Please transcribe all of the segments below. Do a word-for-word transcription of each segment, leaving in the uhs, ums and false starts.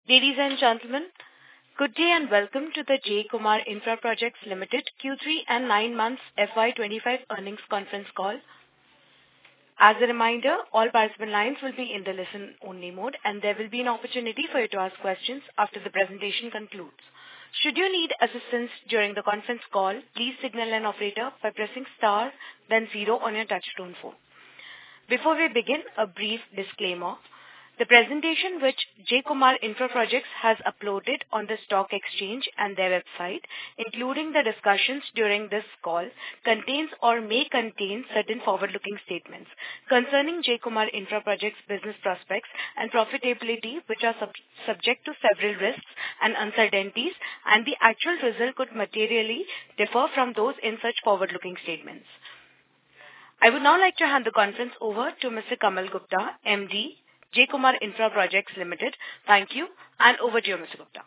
Ladies and gentlemen, good day and welcome to the J. Kumar Infra Projects Limited Q three and nine months F Y twenty-five earnings conference call. As a reminder, all participant lines will be in the listen-only mode, and there will be an opportunity for you to ask questions after the presentation concludes. Should you need assistance during the conference call, please signal an operator by pressing star, then zero on your touchtone phone. Before we begin, a brief disclaimer. The presentation which J. Kumar Infra Projects has uploaded on the stock exchange and their website, including the discussions during this call, contains or may contain certain forward-looking statements concerning J. Kumar Infra Projects' business prospects and profitability, which are sub- subject to several risks and uncertainties, and the actual result could materially differ from those in such forward-looking statements. I would now like to hand the conference over to Mister Kamal Gupta, M D, J. Kumar Infra Projects Limited. Thank you, and over to you, Mister Gupta.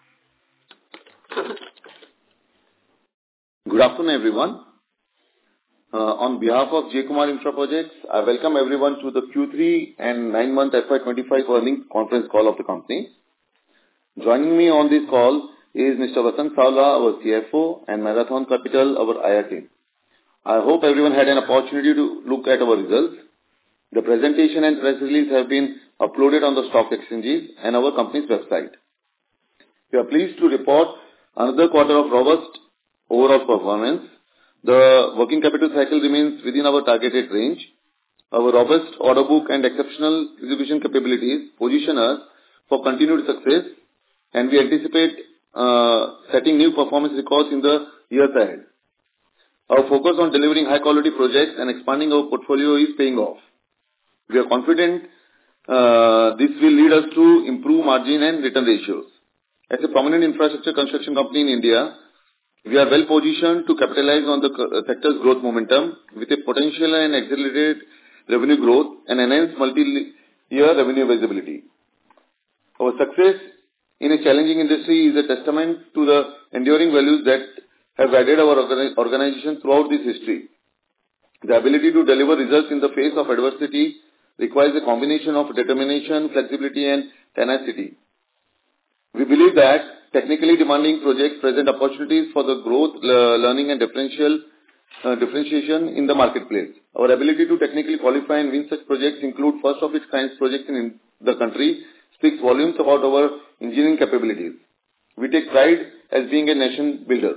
Good afternoon, everyone. Uh, on behalf of J. Kumar Infra Projects, I welcome everyone to the Q three and nine month F Y twenty-five earnings conference call of the company. Joining me on this call is Mister Vasant Savla, our C F O, and Marathon Capital, our I R team. I hope everyone had an opportunity to look at our results. The presentation and press release have been uploaded on the stock exchanges and our company's website. We are pleased to report another quarter of robust overall performance. The working capital cycle remains within our targeted range. Our robust order book and exceptional execution capabilities position us for continued success, and we anticipate uh, setting new performance records in the years ahead. Our focus on delivering high-quality projects and expanding our portfolio is paying off. We are confident uh, this will lead us to improve margin and return ratios. As a prominent infrastructure construction company in India, we are well positioned to capitalize on the sector's growth momentum with a potential and accelerated revenue growth and enhanced multi-year revenue visibility. Our success in a challenging industry is a testament to the enduring values that have guided our organization throughout this history. The ability to deliver results in the face of adversity requires a combination of determination, flexibility, and tenacity. We believe that technically demanding projects present opportunities for the growth, learning, and differential uh, differentiation in the marketplace. Our ability to technically qualify and win such projects include first of its kind projects in the country speaks volumes about our engineering capabilities. We take pride as being a nation builder.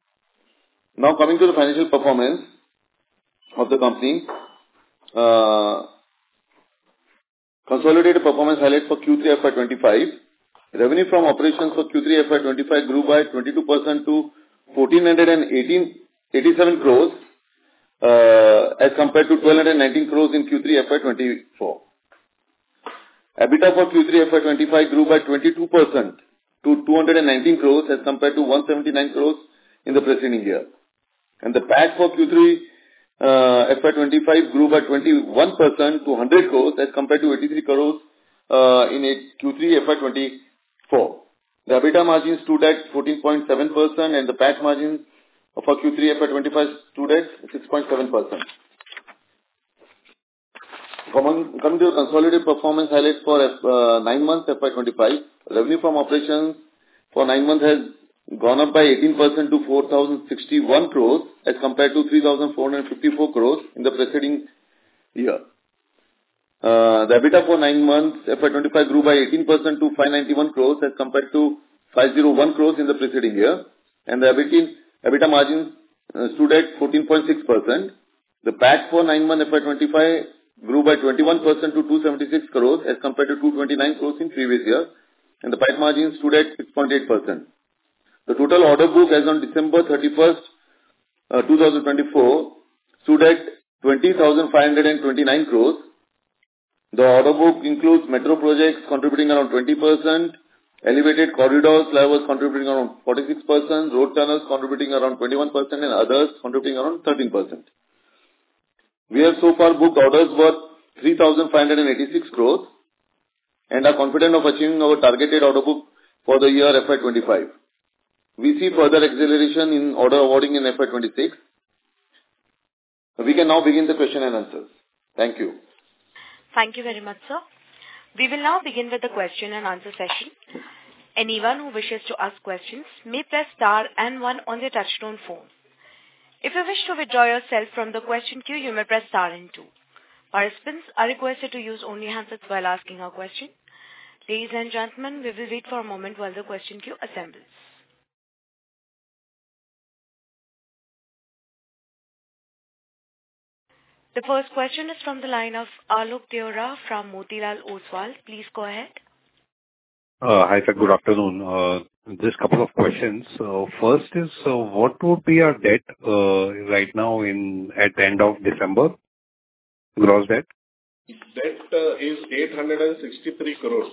Now coming to the financial performance of the company, uh, consolidated performance highlights for Q three F Y twenty-five. Revenue from operations for Q three F Y twenty-five grew by twenty-two percent to one thousand four hundred eighty-seven crores uh, as compared to one thousand two hundred nineteen crores in Q three F Y twenty-four. EBITDA for Q three F Y twenty-five grew by twenty-two percent to two hundred nineteen crores as compared to one hundred seventy-nine crores in the preceding year. And the P A T for Q three uh, F Y twenty-five grew by twenty-one percent to one hundred crores as compared to eighty-three crores uh, in Q three F Y twenty-four. The EBITDA margin stood at fourteen point seven percent and the P A T margin for Q three F Y twenty-five stood at six point seven percent. Coming to the consolidated performance highlights for uh, nine months F Y twenty-five, revenue from operations for nine months has gone up by eighteen percent to four thousand sixty-one crores as compared to three thousand four hundred fifty-four crores in the preceding year. Uh, the EBITDA for nine months F Y twenty-five grew by eighteen percent to five hundred ninety-one crores as compared to five hundred one crores in the preceding year. And the EBITDA margin uh, stood at fourteen point six percent. The P A T for nine months F Y twenty-five grew by twenty-one percent to two hundred seventy-six crores as compared to two hundred twenty-nine crores in previous year. And the P A T margin stood at six point eight percent. The total order book as on December thirty-first, uh, twenty twenty-four stood at twenty thousand five hundred twenty-nine crores. The order book includes metro projects contributing around twenty percent, elevated corridors, flyovers contributing around forty-six percent, road tunnels contributing around twenty-one percent, and others contributing around thirteen percent. We have so far booked orders worth three thousand five hundred eighty-six crores and are confident of achieving our targeted order book for the year F Y twenty-five. We see further acceleration in order awarding in F Y twenty-six. We can now begin the question and answers. Thank you. Thank you very much, sir. We will now begin with the question and answer session. Anyone who wishes to ask questions may press star and one on their touchtone phone. If you wish to withdraw yourself from the question queue, you may press star and two. Participants are requested to use only handsets while asking a question. Ladies and gentlemen, we will wait for a moment while the question queue assembles. The first question is from the line of Alok Deora from Motilal Oswal. Please go ahead. Uh, Hi, sir. Good afternoon. Uh, Just a couple of questions. Uh, First is, uh, what would be our debt uh, right now in at the end of December? Gross debt? Debt uh, is eight hundred sixty-three crores.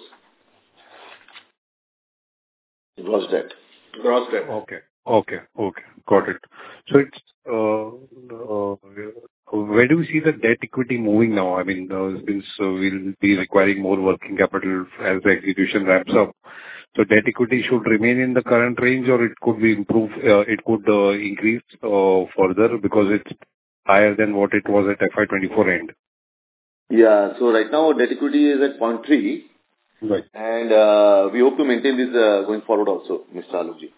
Gross debt. Gross debt. Okay. Okay. Okay. Got it. So it's, uh, uh, where do we see the debt equity moving now? I mean, uh, since uh, we'll be requiring more working capital as the execution ramps up. So debt equity should remain in the current range, or it could be improved, uh, it could uh, increase uh, further because it's higher than what it was at F Y twenty-four end. Yeah. So right now, debt equity is at zero point three. Right. And uh, we hope to maintain this uh, going forward also, Mister Alokji.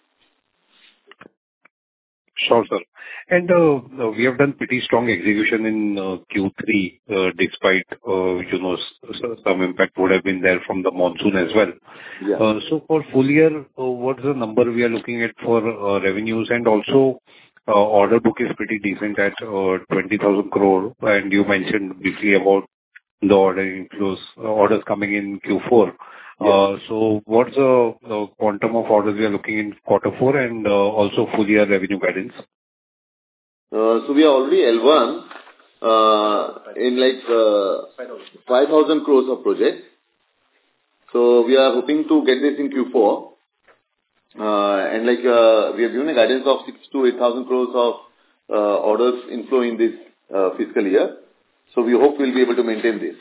Sure, sir. And uh, we have done pretty strong execution in uh, Q three, uh, despite uh, you know s- s- some impact would have been there from the monsoon as well. Yeah. Uh, So for full year, uh, what's the number we are looking at for uh, revenues? And also, uh, order book is pretty decent at uh, twenty thousand crore, and you mentioned briefly about the order inflows, uh, orders coming in Q four. Uh, So what's the the quantum of orders we are looking in quarter four and uh, also full year revenue guidance? Uh, so we are already L one uh, in like uh, five thousand crores of projects. So we are hoping to get this in Q four. Uh, and like uh, we have given a guidance of six to eight thousand crores of uh, orders inflow in this uh, fiscal year. So we hope we'll be able to maintain this.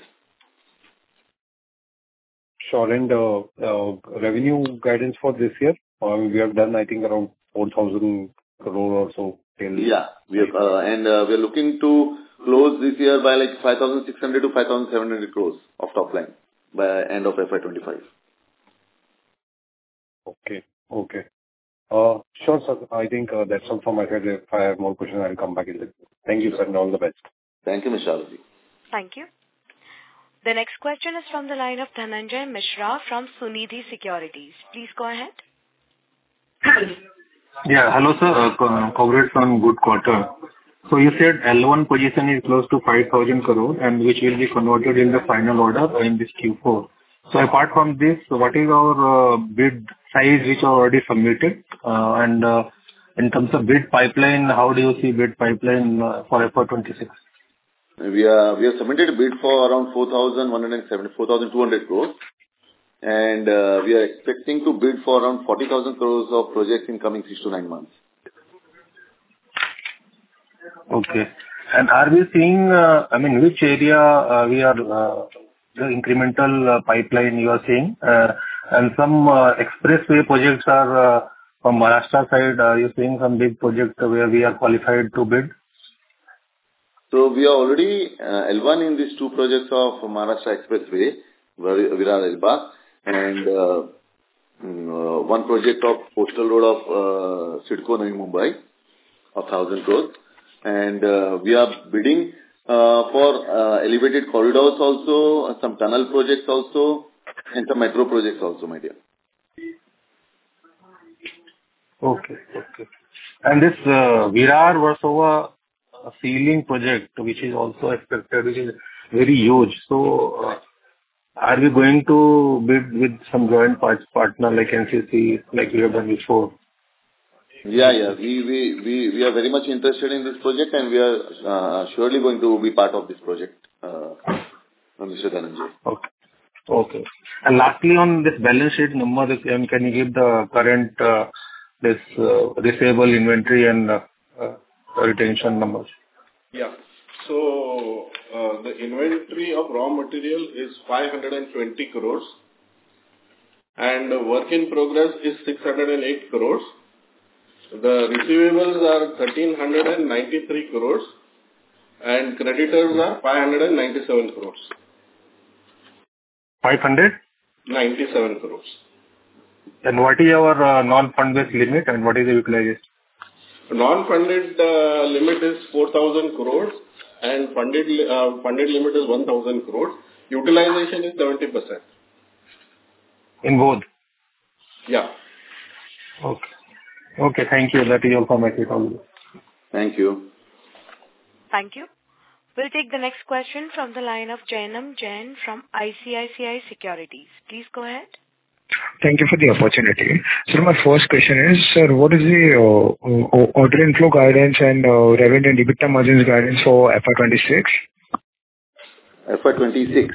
Sure. And uh, uh, revenue guidance for this year, uh, we have done, I think, around four thousand crore or so till... Yeah, we have, uh, and uh, we are looking to close this year by like five thousand six hundred to five thousand seven hundred crores of top line by end of F Y twenty-five. Okay. Okay. Uh, Sure, sir. I think uh, that's all from my side. If I have more questions, I'll come back in it. Thank you, sir, and all the best. Thank you, Mister Alokji. Thank you. The next question is from the line of Dhananjay Mishra from Sunidhi Securities. Please go ahead. Yeah. Hello, sir. Uh, co- Congrats on good quarter. So you said L one position is close to five thousand crore and which will be converted in the final order in this Q four. So apart from this, what is our uh, bid size which are already submitted? Uh, And uh, in terms of bid pipeline, how do you see bid pipeline uh, for F Y twenty-six? We are we have submitted a bid for around four thousand one hundred seventy, four thousand two hundred crores, and uh, we are expecting to bid for around forty thousand crores of projects in coming six to nine months. Okay. And are we seeing, uh, I mean, which area uh, we are, uh, the incremental uh, pipeline you are seeing? Uh, And some uh, expressway projects are uh, from Maharashtra side, are you seeing some big projects where we are qualified to bid? So we are already uh, L one in these two projects of Maharashtra Expressway, Vir- Virar-Elba, and uh, mm, uh, one project of Postal Road of uh, Sidco Navi Mumbai of one thousand crores. And uh, we are bidding uh, for uh, elevated corridors also, some tunnel projects also, and some metro projects also, my dear. Okay. Okay. And this uh, Virar-Versova ceiling project, which is also expected, which is very huge. So, uh, are we going to bid with some joint part- partner like N C C, like we have done before? Yeah, yeah. We we we we are very much interested in this project, and we are uh, surely going to be part of this project, uh, Mister Dhananjay. Okay. Okay. And lastly, on this balance sheet number, this, um, can you give the current uh, this uh, receivable inventory and uh, uh, retention numbers? Yeah. So, uh, the inventory of raw material is five hundred twenty crores and the work in progress is six hundred eight crores. The receivables are one thousand three hundred ninety-three crores and creditors are five hundred ninety-seven crores. five hundred? ninety-seven crores. And what is our uh, non-fund-based limit and what is the utilization? Non-funded uh, limit is four thousand crores and funded uh, funded limit is one thousand crores. Utilization is seventy percent. In both? Yeah. Okay. Okay, thank you. That is all from my side. Thank you. Thank you. We'll take the next question from the line of Jainam Jain from I C I C I Securities. Please go ahead. Thank you for the opportunity. So my first question is, sir, what is the uh, order inflow guidance and uh, revenue and EBITDA margins guidance for F Y twenty-six? F Y twenty-six.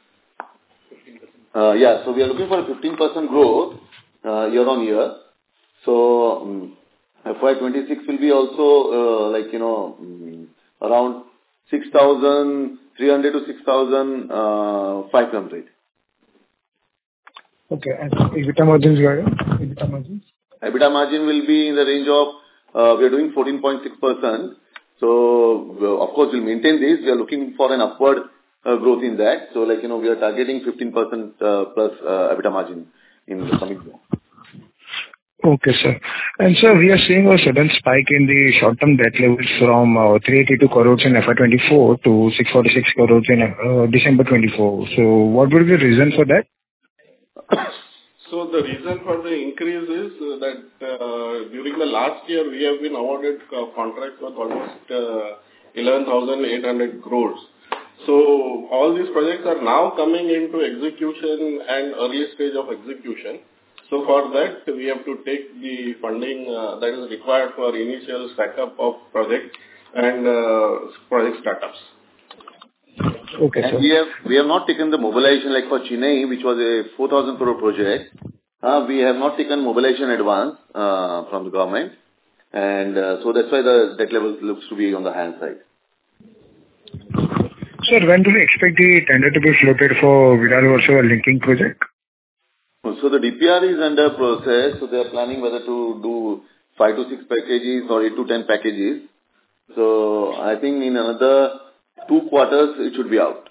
Uh, yeah, so we are looking for a fifteen percent growth uh, year on year. So um, F Y twenty-six will be also uh, like, you know, um, around six thousand three hundred to six thousand five hundred. Okay, and EBITDA margins guidance? EBITDA margins? EBITDA margin will be in the range of, uh, we are doing fourteen point six percent. So, uh, of course, we'll maintain this. We are looking for an upward uh, growth in that. So, like, you know, we are targeting fifteen percent uh, plus uh, EBITDA margin in the coming year. Okay, sir. And sir, we are seeing a sudden spike in the short-term debt levels from uh, three hundred eighty-two crores in F Y twenty-four to six hundred forty-six crores in uh, December twenty-four. So, what would be the reason for that? So the reason for the increase is that uh, during the last year we have been awarded uh, contracts worth almost uh, eleven thousand eight hundred crores. So all these projects are now coming into execution and early stage of execution. So for that we have to take the funding uh, that is required for initial stack-up of projects and uh, project startups. Okay, and sir. we have we have not taken the mobilization like for Chennai, which was a four thousand crore project. Uh, we have not taken mobilization advance uh, from the government, and uh, so that's why the debt level looks to be on the hand side. Sir, when do we expect the tender to be floated for Viral-Versova linking project? So the D P R is under process. So they are planning whether to do five to six packages or eight to ten packages. So I think in another two quarters it should be out.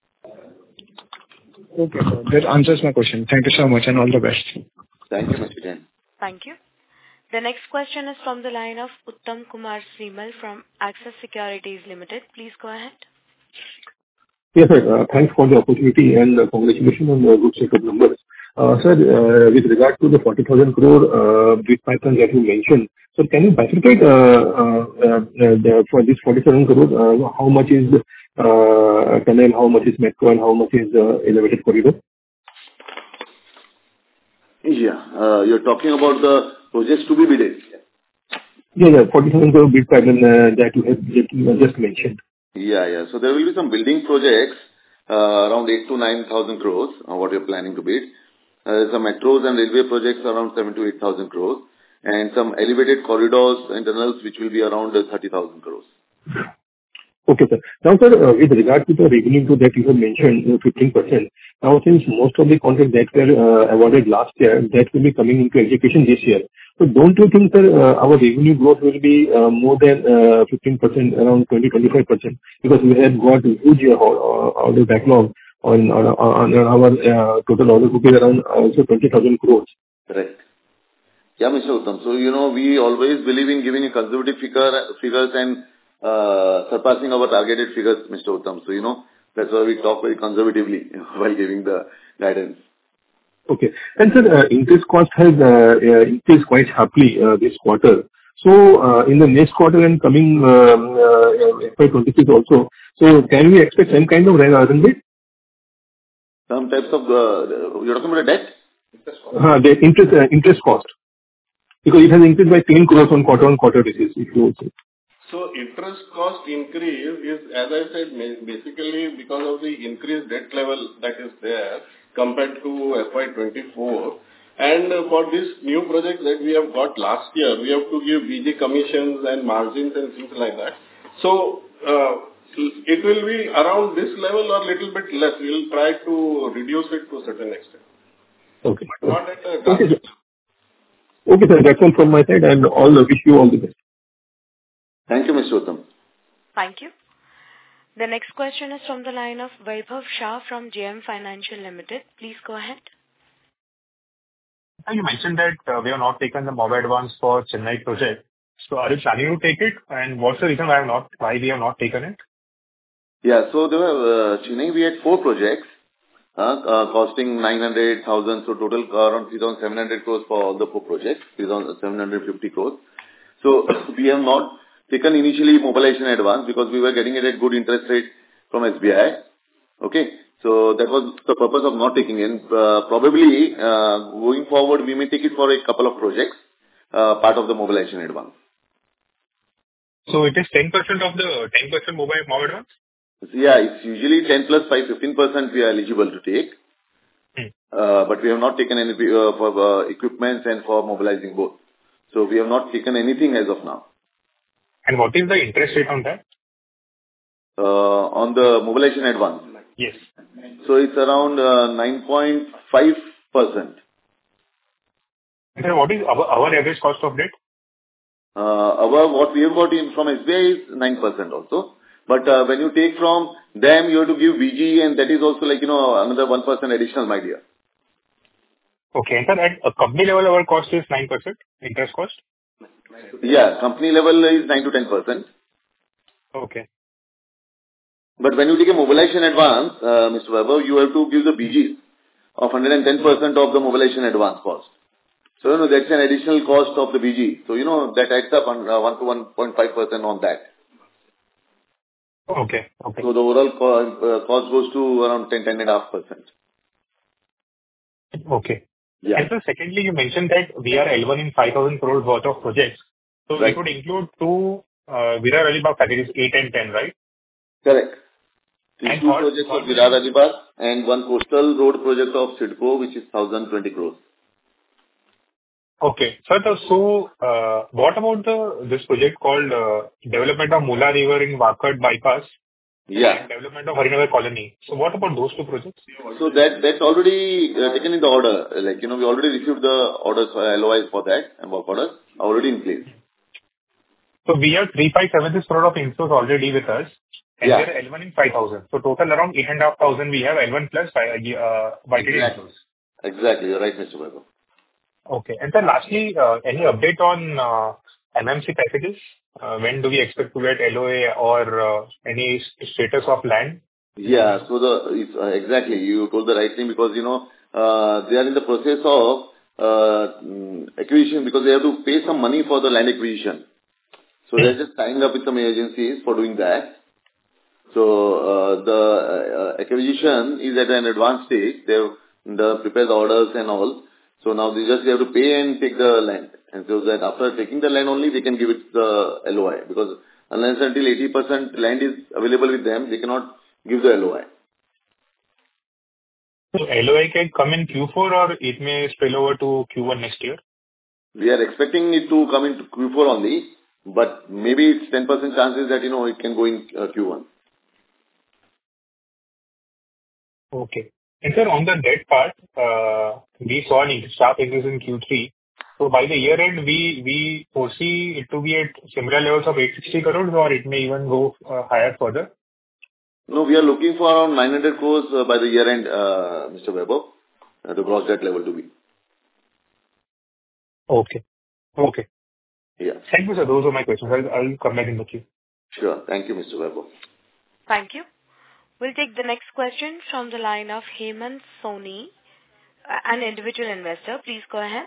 Okay, sir. That answers my question. Thank you so much and all the best. Thank you, Mister Jain. Thank you. The next question is from the line of Uttam Kumar Srimal from Axis Securities Limited. Please go ahead. Yes, sir. Uh, thanks for the opportunity and uh, congratulations on the good set of numbers. Uh, sir, uh, with regard to the forty thousand crore uh, bid pipeline that you mentioned, so can you bifurcate uh, uh, uh, the, for this forty thousand crore, uh, how much is uh, tunnel, how much is metro, and how much is uh, elevated corridor? Yeah, uh, you're talking about the projects to be bidded. Yeah, yeah, forty thousand crore bid pipeline uh, that you have just, you just mentioned. Yeah, yeah. So there will be some building projects uh, around eight to nine thousand crores. Uh, what you're planning to bid. Uh, some metros and railway projects around seven to eight thousand crores, and some elevated corridors and tunnels which will be around uh, thirty thousand crores. Okay, sir. Now, sir, uh, with regard to the revenue growth that you have mentioned, uh, fifteen percent, now since most of the contracts that were uh, awarded last year, that will be coming into execution this year. So don't you think, sir, uh, our revenue growth will be uh, more than uh, fifteen percent, around twenty to twenty-five percent? Because we have got a huge uh, order backlog on, on, on our uh, total order book is around also twenty thousand crores. Right. Yeah, Mister Uttam. So, you know, we always believe in giving a conservative figure, figures and uh, surpassing our targeted figures, Mister Uttam. So, you know, that's why we talk very conservatively while giving the guidance. Okay. And sir, uh, interest cost has uh, uh, increased quite sharply uh, this quarter. So, uh, in the next quarter and coming um, uh, F Y twenty-six also, so can we expect some kind of run rate? Some types of, uh, you're talking about a debt? Uh, the interest, uh, interest cost. Because it has increased by ten crores on quarter-on-quarter basis, if you would say. So interest cost increase is, as I said, basically because of the increased debt level that is there compared to F Y twenty-four. And for this new project that we have got last year, we have to give B G commissions and margins and things like that. So, uh, it will be around this level or little bit less. We will try to reduce it to a certain extent. Okay. Not at a okay, sir. Okay, sir. That's all from my side, and all wish you all the best. Thank you, Mister Uttam. Thank you. The next question is from the line of Vaibhav Shah from J M Financial Limited. Please go ahead. You mentioned that uh, we have not taken the M O B advance for Chennai project. So are you planning to take it? And what's the reason why, have not, why we have not taken it? Yeah, so there were, uh, Chennai, we had four projects, uh, uh, costing nine hundred thousand, so total around three thousand seven hundred crores for all the four projects, three thousand seven hundred fifty crores. So we have not taken initially mobilization advance because we were getting it at good interest rate from S B I. Okay, so that was the purpose of not taking in. Uh, probably uh, going forward, we may take it for a couple of projects, uh, part of the mobilization advance. So it is ten percent of the ten percent mobile M O B advance? Yeah, it's usually ten plus five, fifteen percent we are eligible to take. Hmm. Uh, but we have not taken any uh, for uh, equipments and for mobilizing both. So we have not taken anything as of now. And what is the interest rate on that? Uh, on the mobilization advance? Yes. So it's around uh, nine point five percent. And then what is our, our average cost of debt? Uh, our, what we have got in from S B I is nine percent also. But uh, when you take from them, you have to give B G, and that is also like, you know, another one percent additional, my dear. Okay. And sir, at a company level, our cost is nine percent interest cost? Yeah, company level is nine to ten percent. Okay. But when you take a mobilization advance, uh, Mister Vaibhav, you have to give the B Gs of one hundred ten percent of the mobilization advance cost. So, you know, that's an additional cost of the B G. So, you know, that adds up on uh, one to one point five percent on that. Okay. Okay. So the overall co- uh, cost goes to around ten, ten point five percent. Okay. Yeah. And so secondly, you mentioned that we are L one in five thousand crores worth of projects. So Right. it would include two uh, Virar Alibag packages, eight and ten, right? Correct. These And two third- projects of third- Virar Alibag and one coastal road project of CIDCO, which is one thousand twenty crores. Okay. Sir, so so, uh, what about the this project called uh, development of Mula River in Wakad bypass Yeah. and development of Harinagar colony? So what about those two projects? So that, that's already uh, taken in the order. Like, you know, we already received the orders, uh, L O Is for that and work orders already in place. So we have three thousand five hundred seventy crore of inflows already with us, and Yeah. we are L one in five thousand. So total around eight thousand five hundred we have L one plus uh, uh, Y T D Exactly. inflows. Exactly. You're right, Mister Vaibhav. Okay. And then lastly, uh, any update on uh, M M C packages? Uh, When do we expect to get L O A or uh, any s- status of land? Yeah. So the, it's, uh, exactly, you told the right thing because, you know, uh, they are in the process of uh, mm, acquisition because they have to pay some money for the land acquisition. So they're just tying up with some agencies for doing that. So uh, the uh, acquisition is at an advanced stage. They've the prepared the orders and all. So now they just have to pay and take the land. And so that after taking the land only, they can give it the L O I. Because unless until eighty percent land is available with them, they cannot give the L O I. So L O A can come in Q four or it may spill over to Q one next year? We are expecting it to come into Q four only, but maybe it's ten percent chances that, you know, it can go in uh, Q one. Okay. And sir, on the debt part, uh, we saw an in- sharp increase in Q three. So by the year end, we we foresee it to be at similar levels of eight hundred sixty crores, or it may even go uh, higher further? No, we are looking for around nine hundred crores uh, by the year end, uh, Mister Vaibhav, uh, the gross debt level to be. Okay. Okay. Yeah. Thank you, sir. Those are my questions. I'll I'll come back in the queue. Sure. Thank you, Mister Vaibhav. Thank you. We'll take the next question from the line of Hemant Soni, uh, an individual investor. Please go ahead.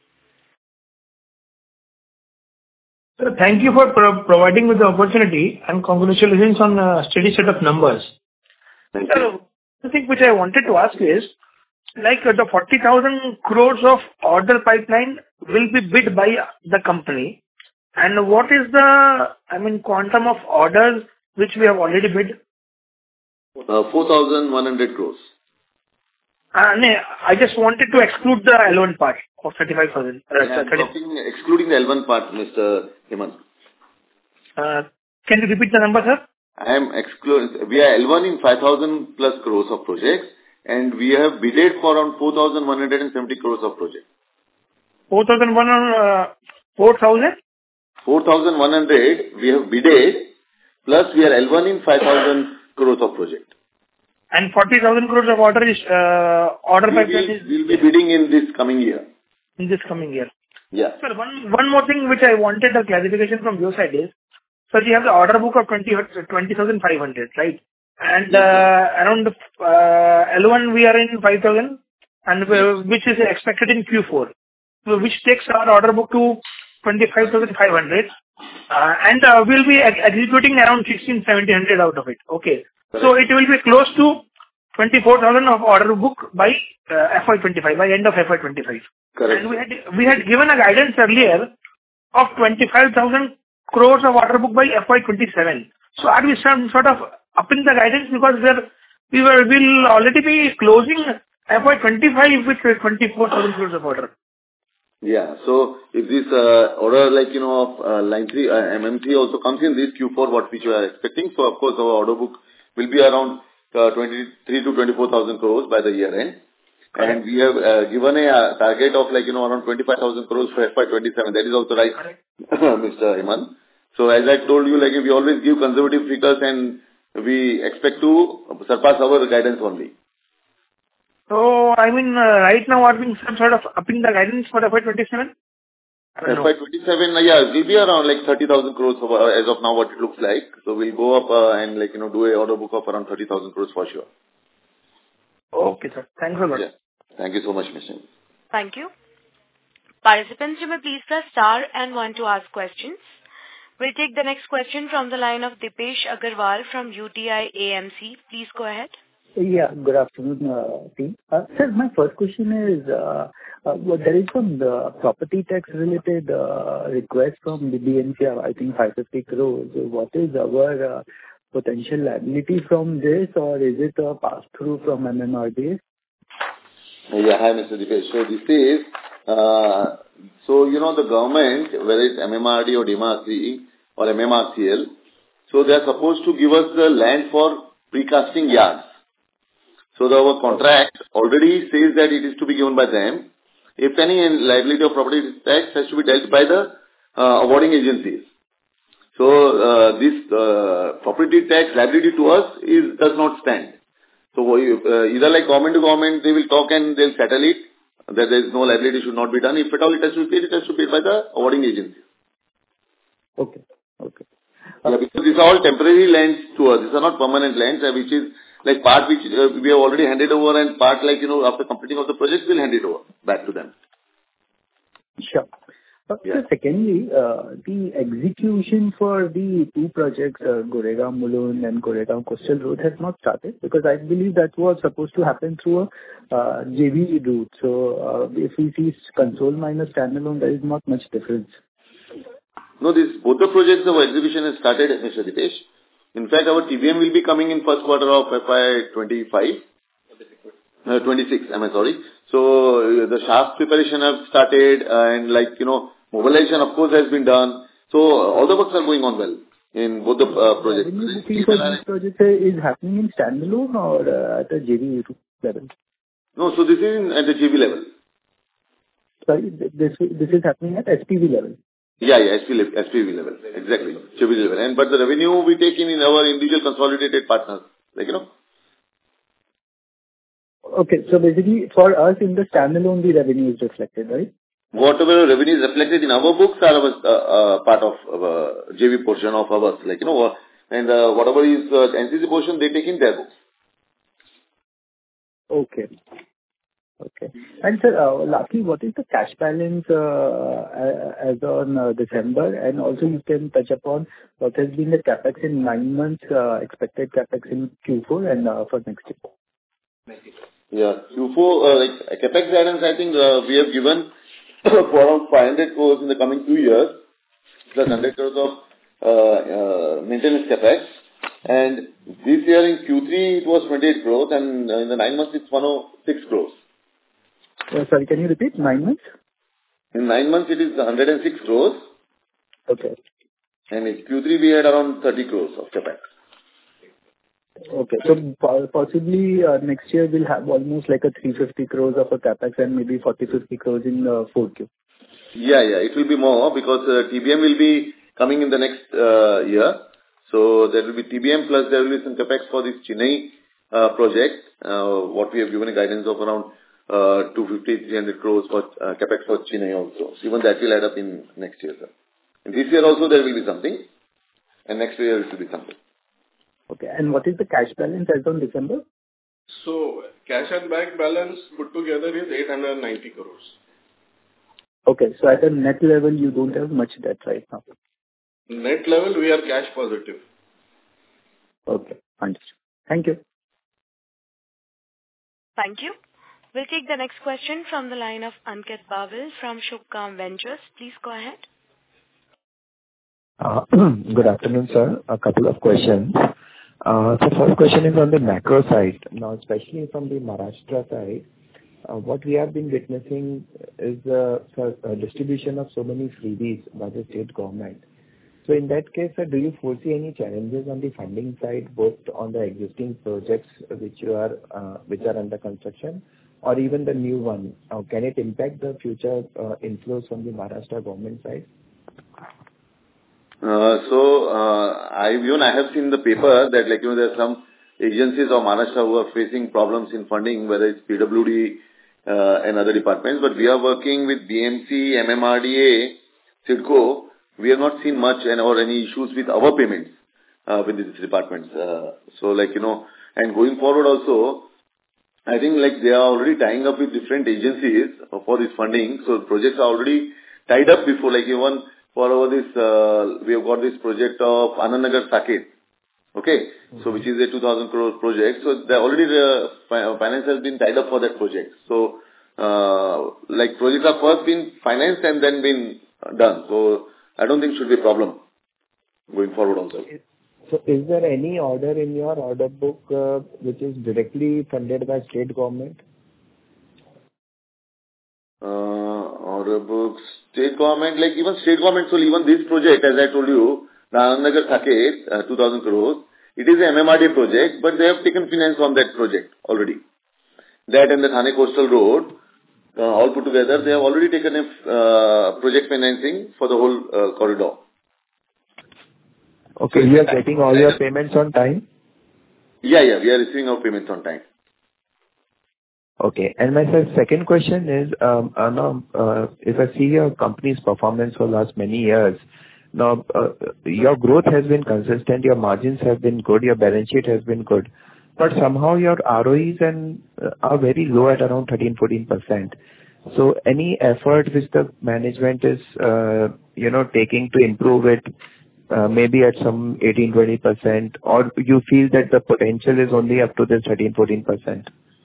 Sir, thank you for pro- providing me the opportunity, and congratulations on a steady set of numbers. Thank Sir, you. the thing which I wanted to ask is, like, uh, the forty thousand crores of order pipeline will be bid by the company, and what is the, I mean, quantum of orders which we have already bid? Uh, four thousand one hundred crores. Uh, no, I just wanted to exclude the L one part of thirty-five thousand. Uh, Yeah, I'm thirty talking excluding the L one part, Mister Hemant. uh, Can you repeat the number, sir? I am exclu- we are L one in five thousand plus crores of projects, and we have bidded for around four thousand one hundred seventy crores of projects. four thousand one hundred, uh, four thousand? four thousand one hundred we have bidded, plus we are L one in five thousand crores of project. And forty thousand crores of order is, uh, order We pipeline will is... we'll be bidding in this coming year. in this coming year. Yeah. Sir, one one more thing which I wanted a clarification from your side is, sir, you have the order book of twenty thousand five hundred, right? And uh, around uh, L one we are in five thousand, and uh, which is expected in Q four, so which takes our order book to twenty-five thousand five hundred, uh, and uh, we'll be ex- executing around sixteen seventeen hundred out of it. Okay, correct. So it will be close to twenty-four thousand of order book by uh, F Y twenty-five, by end of F Y twenty-five. Correct. And we had we had given a guidance earlier of twenty-five thousand crores of order book by F Y twenty-seven. So are we some sort of upping the guidance because we are we were will already be closing F Y twenty-five with twenty-four thousand crores of order. Yeah. So if this uh, order, like, you know, of uh, line three, uh, M M three also comes in this Q four, what which we are expecting. So of course our order book will be around uh, twenty-three to twenty-four thousand crores by the year end. Correct. And we have uh, given a uh, target of, like, you know, around twenty-five thousand crores for F Y twenty-seven. That is also right, Mister Hemant. So as I told you, like, we always give conservative figures and we expect to surpass our guidance only. So, I mean, uh, right now are we some sort of upping the guidance for F Y twenty-seven? F Y twenty-seven, uh, yeah, it will be around like thirty thousand crores of, uh, as of now what it looks like. So we'll go up uh, and, like, you know, do a order book of around thirty thousand crores for sure. Okay, sir. Thanks a lot. Yeah. Thank you so much, Mister Thank you. Participants, you may please press star and one to ask questions. We'll take the next question from the line of Dipesh Agarwal from U T I A M C. Please go ahead. Yeah, good afternoon, uh, team. Uh, sir, my first question is, uh, uh, well, there is some uh, property tax related uh, request from the B N C, I think five hundred fifty crores. What is our uh, potential liability from this, or is it a pass-through from M M R D A? Yeah, hi, Mister Dipesh. So this is, uh, so, you know, the government, whether it's M M R D or D M R C or M M R C L, so they are supposed to give us the land for precasting yards. So the, our contract already says that it is to be given by them. If any liability of property tax has to be dealt by the uh, awarding agencies. So uh, this uh, property tax liability to us is does not stand. So uh, either like government to government, they will talk and they'll settle it, that there is no liability should not be done. If at all it has to be paid, it has to be paid by the awarding agency. Okay, okay. Yeah, because these are all temporary lands to us. These are not permanent lands, uh, which is like part which uh, we have already handed over and part, like, you know, after completing of the project, we'll hand it over back to them. Sure. Uh, Yeah. So secondly, uh, the execution for the two projects, uh, Goregaon Mulund and Goregaon Coastal Road, has not started, because I believe that was supposed to happen through a uh, J V route. So uh, if we see console minus standalone, there is not much difference. No, this, both the projects of execution has started, Mister Dipesh. In fact, our T B M will be coming in first quarter of F Y twenty-five. Uh, twenty-six, am I sorry. So, uh, the shaft preparation have started, uh, and, like, you know, mobilization of course has been done. So, uh, all the works are going on well in both the uh, projects. Revenue booking for these projects uh, is happening in standalone or uh, at a J V level? No, so this is in, at the J V level. Sorry, th- this this is happening at S P V level. Yeah, yeah, S P V, S P V level, exactly, J V level. And but the revenue we take in in our individual consolidated partners, like, you know. Okay, so basically for us in the standalone the revenue is reflected, right? Whatever revenue is reflected in our books are our, uh, uh, part of our J V portion of ours, like, you know, and uh, whatever is uh, N C C portion, they take in their books. Okay. Okay. And sir, uh, lastly, what is the cash balance uh, as on uh, December? And also you can touch upon what has been the CapEx in nine months, uh, expected CapEx in Q four and uh, for next year. Yeah, Q four, uh, like CapEx guidance, I think uh, we have given for around five hundred crores in the coming two years, plus one hundred crores of uh, uh, maintenance CapEx. And this year in Q three it was twenty-eight crores, and uh, in the nine months it's one hundred six crores. Uh, sorry, can you repeat? Nine months? In nine months it is one hundred six crores. Okay. And in Q three we had around thirty crores of CapEx. Okay. So po- possibly uh, next year we'll have almost like a three hundred fifty crores of a CapEx and maybe forty to fifty crores in uh, four Q. Yeah, yeah, it will be more because uh, T B M will be coming in the next uh, year. So there will be T B M plus there will be some CapEx for this Chennai uh, project, uh, what we have given a guidance of around uh, two fifty, three hundred crores for uh, capex for Chennai also. So even that will add up in next year, sir. And this year also there will be something, and next year it will be something. Okay. And what is the cash balance as on December? So cash and bank balance put together is eight hundred ninety crores. Okay. So at a net level, you don't have much debt right now. Net level, we are cash positive. Okay. Understood. Thank you. Thank you. We'll take the next question from the line of Ankit Bawal from Shubhkam Ventures. Please go ahead. Uh, Good afternoon, sir. A couple of questions. Uh, So first question is on the macro side. Now, especially from the Maharashtra side, uh, what we have been witnessing is the uh, distribution of so many freebies by the state government. So in that case, sir, do you foresee any challenges on the funding side, both on the existing projects which you are uh, which are under construction, or even the new one? Uh, Can it impact the future uh, inflows from the Maharashtra government side? Uh, so, uh, I, even I have seen the paper that, like, you know, there are some agencies of Maharashtra who are facing problems in funding, whether it's P W D uh, and other departments, but we are working with B M C, M M R D A, CIDCO. We have not seen much and or any issues with our payments uh, with these departments. Uh, so, like, you know, and going forward also, I think, like, they are already tying up with different agencies for this funding. So, projects are already tied up before, like, even for our this, uh, we have got this project of Anand Nagar Saket. Okay. Mm-hmm. So, which is a two thousand crore project. So, the already the finance has been tied up for that project. So, uh, like, projects are first been financed and then been done. So, I don't think it should be a problem going forward also. So is there any order in your order book uh, which is directly funded by state government? Uh, order books, state government, like even state government, so even this project, as I told you, the Anand Nagar Saket, uh, two thousand crores, it is a M M R D A project, but they have taken finance on that project already. That and the Thane Coastal Road, uh, all put together, they have already taken a uh, project financing for the whole uh, corridor. Okay, so you are getting all your payments on time? Yeah, yeah, we are receiving our payments on time. Okay, and my second question is, um, uh, now, uh, if I see your company's performance for the last many years, now uh, your growth has been consistent, your margins have been good, your balance sheet has been good, but somehow your R O Es and uh, are very low at around thirteen to fourteen percent. So any effort which the management is, uh, you know, taking to improve it, uh, maybe at some eighteen to twenty percent, or you feel that the potential is only up to this thirteen to fourteen percent?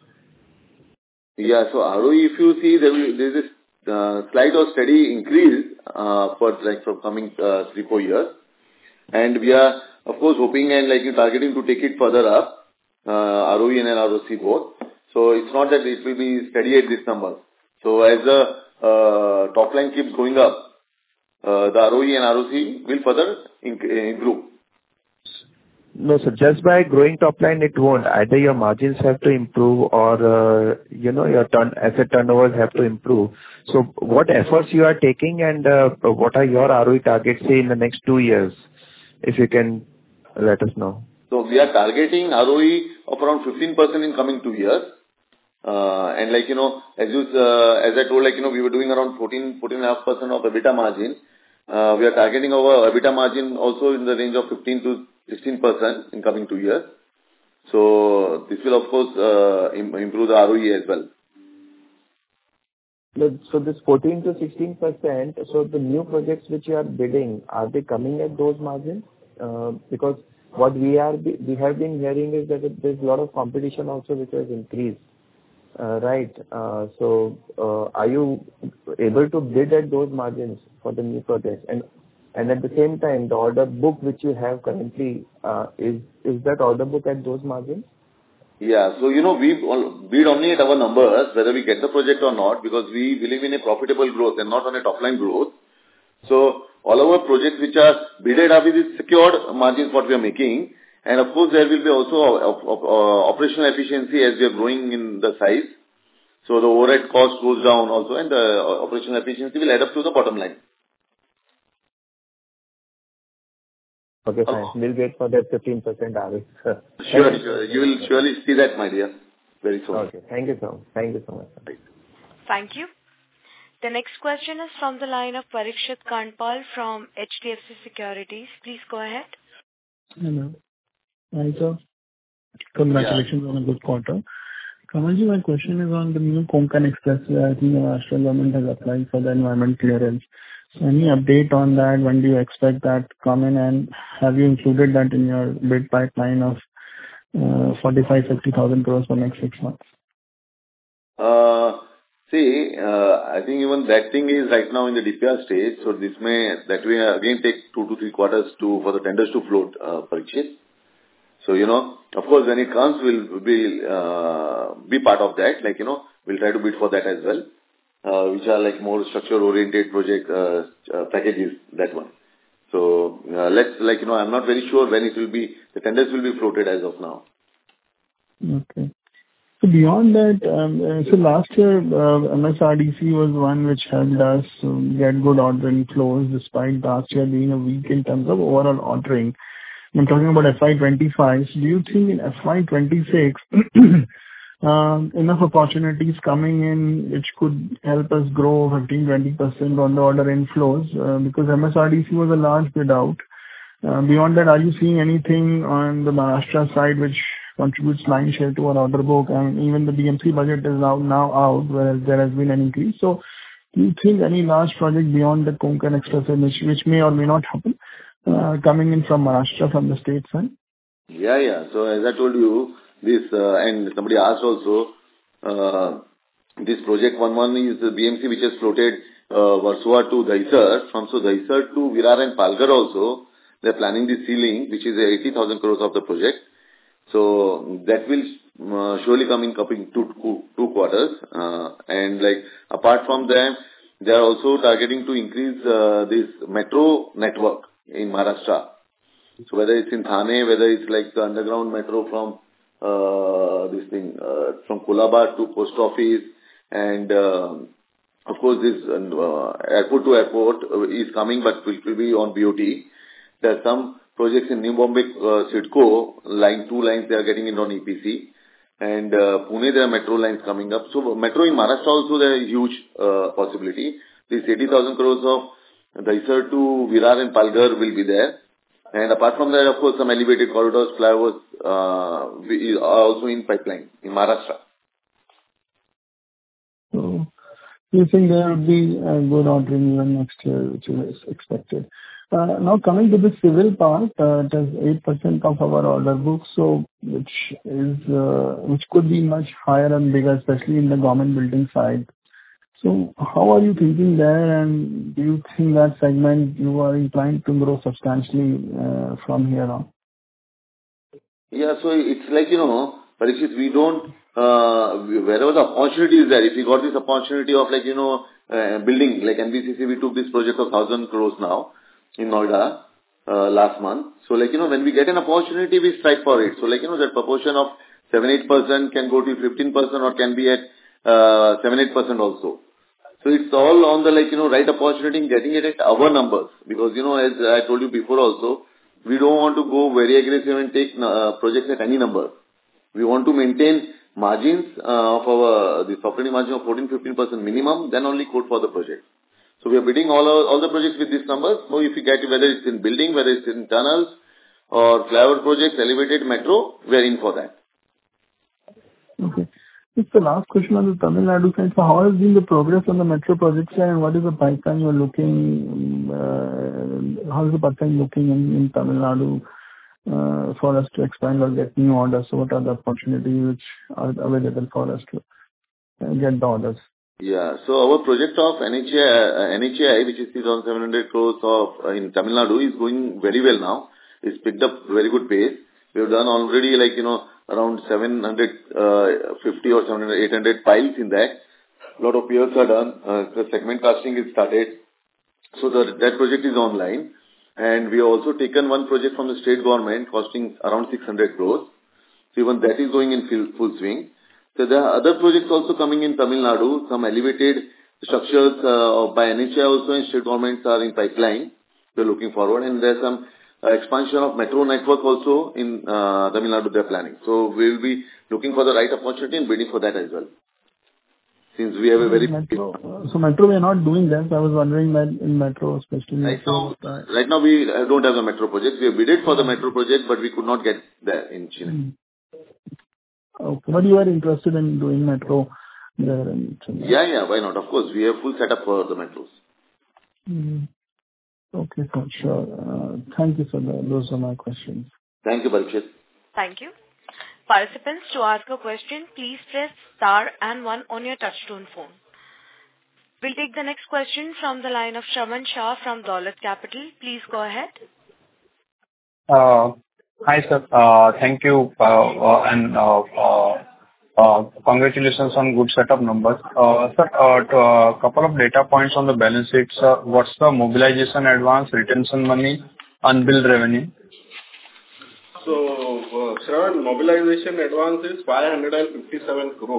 Yeah, so R O E, if you see, there will, there is a uh, slight or steady increase uh, for like for coming uh, three, four years. And we are, of course, hoping and like targeting to take it further up, uh, R O E and R O C both. So it's not that it will be steady at this number. So as the uh, top line keeps going up, uh, the R O E and R O C will further inc- improve. No, so just by growing top line, it won't. Either your margins have to improve or, uh, you know, your turn asset turnovers have to improve. So what efforts you are taking and uh, what are your R O E targets, say, in the next two years, if you can let us know? So we are targeting R O E of around fifteen percent in coming two years. Uh, and like, you know, as you, uh, as I told, like, you know, we were doing around fourteen, fourteen point five percent of EBITDA margin. Uh, we are targeting our EBITDA margin also in the range of fifteen to sixteen percent in coming two years. So this will, of course, uh, improve the R O E as well. So this fourteen to sixteen percent, so the new projects which you are bidding, are they coming at those margins? Uh, because what we are, we have been hearing is that there's a lot of competition also which has increased. Uh, right. Uh, so uh, are you able to bid at those margins for the new projects? And And at the same time, the order book which you have currently, uh, is is that order book at those margins? Yeah. So, you know, we bid only at our numbers, whether we get the project or not, because we believe in a profitable growth and not on a top-line growth. So, all our projects which are bidded are with secured margins what we are making. And of course, there will be also uh, operational efficiency as we are growing in the size. So, the overhead cost goes down also and the operational efficiency will add up to the bottom line. Okay, fine. We'll wait for that fifteen percent R O E. Sure, sure. You will surely see that, my dear. very soon. Okay. Thank you so much. Thank you so much. Right. Thank you. The next question is from the line of Parikshit Kandpal from H D F C Securities. Please go ahead. Hello. Hi, sir. Congratulations yeah. on a good quarter. Kamalji, my question is on the new Konkan Expressway. I think the Maharashtra government has applied for the environment clearance. So any update on that? When do you expect that to come in? And have you included that in your bid pipeline of uh, forty-five, fifty thousand crores for next six months? Uh, see, uh, I think even that thing is right now in the D P R stage. So this may, that way again take two to three quarters to, for the tenders to float, uh, Parikshit. So, you know, of course, when it comes, we'll be, uh, be part of that. Like, you know, we'll try to bid for that as well, uh, which are like more structure-oriented project, uh, uh, packages, that one. So, uh, let's, like, you know, I'm not very sure when it will be, the tenders will be floated as of now. Okay. So beyond that, um, uh, so last year, uh, M S R D C was one which helped us um, get good ordering flows despite last year being a weak in terms of overall ordering. I'm talking about F Y twenty-five. So do you think in F Y twenty-six, um, enough opportunities coming in which could help us grow fifteen to twenty percent on the order inflows? Uh, because M S R D C was a large bid out. Uh, beyond that, are you seeing anything on the Maharashtra side which contributes line share to our order book? And even the B M C budget is now, now out, whereas there has been an increase. So do you think any large project beyond the Konkan Expressway, which, which may or may not happen, Uh, coming in from Maharashtra, from the state side? Yeah, yeah. So as I told you, this, uh, and somebody asked also, uh, this project one one is the B M C which has floated uh, Versova to Dahisar. From so Dahisar to Virar and Palghar also, they are planning the ceiling, which is eighty thousand crores of the project. So that will uh, surely come in coming two, two, two quarters. Uh, and like apart from them, they are also targeting to increase uh, this metro network in Maharashtra. So whether it's in Thane, whether it's like the underground metro from uh, this thing, uh, from Kolaba to post office, and uh, of course this uh, airport to airport is coming, but it will be on B O T. There are some projects in New Bombay, uh, CIDCO, line two lines they are getting in on E P C. And uh, Pune, there are metro lines coming up. So metro in Maharashtra also there is huge uh, possibility. This eighty thousand crores of Dahisar to Virar and Palghar will be there. And apart from that, of course, some elevated corridors, flyovers uh, are also in pipeline in Maharashtra. So, you think there will be a good ordering even next year, which is expected. Uh, now coming to the civil part, uh, it is eight percent of our order book, so which is, uh, which could be much higher and bigger, especially in the government building side. So how are you thinking there, and do you think that segment you are inclined to grow substantially uh, from here on? Yeah, so it's like, you know, Parikshit, we don't, uh, wherever the opportunity is there, if we got this opportunity of like, you know, uh, building, like N B C C, we took this project of one thousand crores now in Noida uh, last month. So like, you know, when we get an opportunity, we strike for it. So like, you know, that proportion of seven to eight percent can go to fifteen percent or can be at uh, seven to eight percent also. So it's all on the, like, you know, right opportunity in getting it at our numbers. Because, you know, as I told you before also, we don't want to go very aggressive and take uh, projects at any number. We want to maintain margins uh, of our, this operating margin of fourteen to fifteen percent minimum, then only quote for the project. So we are bidding all our, all the projects with these numbers. So if you get, whether it's in building, whether it's in tunnels or flyover projects, elevated metro, we are in for that. Okay. Just the last question on the Tamil Nadu side. So how has been the progress on the metro project side, and what is the pipeline you are looking, uh, how is the pipeline looking in, in Tamil Nadu uh, for us to expand or get new orders? So what are the opportunities which are available for us to uh, get the orders? Yeah, so our project of N H A I, uh, N H A I, which is three thousand seven hundred crores of, uh, in Tamil Nadu, is going very well now. It's picked up very good pace. We have done already, like, you know, around seven hundred fifty or seven hundred, eight hundred piles in that. A lot of piers are done. Uh, the segment casting is started. So the, that project is online. And we have also taken one project from the state government costing around six hundred crores. So even that is going in full, full swing. So there are other projects also coming in Tamil Nadu. Some elevated structures uh, by N H A I also and state governments are in pipeline. We're looking forward. And there are some uh, expansion of metro network also in uh, Tamil Nadu they are planning. So we will be looking for the right opportunity and bidding for that as well. Since we have a very... Metro. So metro, we are not doing that. I was wondering that in metro, especially... Right now, right now we don't have the metro project. We have bidded for the metro project, but we could not get there in Chennai. Hmm. Okay. But you are interested in doing metro there in Chennai? Yeah, yeah. Why not? Of course. We have full setup for the metros. Hmm. Okay, sir. Sure. Uh, thank you, sir. Those are my questions. Thank you, Parikshit. Thank you. Participants, to ask a question, please press star and one on your touchtone phone. We'll take the next question from the line of Shravan Shah from Dolat Capital. Please go ahead. Uh, hi, sir. Uh, thank you uh, uh, and uh, uh, uh, congratulations on good set of numbers. Uh, sir, a uh, couple of data points on the balance sheet. Sir, what's the mobilization advance, retention money, unbilled revenue? So, uh, Shravan, mobilization advance is five hundred fifty-seven crores.